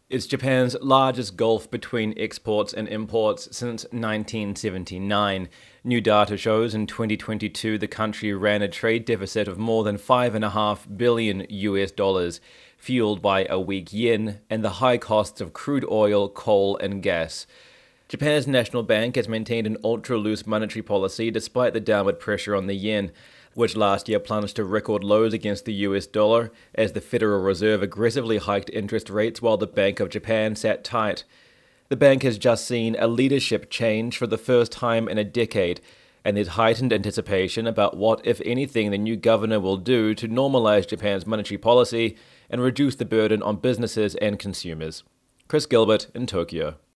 It's Japan's largest gulf between exports and imports since 1979. New data shows in 2022 the country ran a trade deficit of more than $5.5 billion US dollars, fueled by a weak yen and the high costs of crude oil, coal, and gas. Japan's national bank has maintained an ultra-loose monetary policy despite the downward pressure on the yen, which last year plunged to record lows against the US dollar as the Federal Reserve aggressively hiked interest rates while the Bank of Japan sat tight. The bank has just seen a leadership change for the first time in a decade, and there's heightened anticipation about what, if anything, the new governor will do to normalize Japan's monetary policy and reduce the burden on businesses and consumers. Chris Gilbert in Tokyo.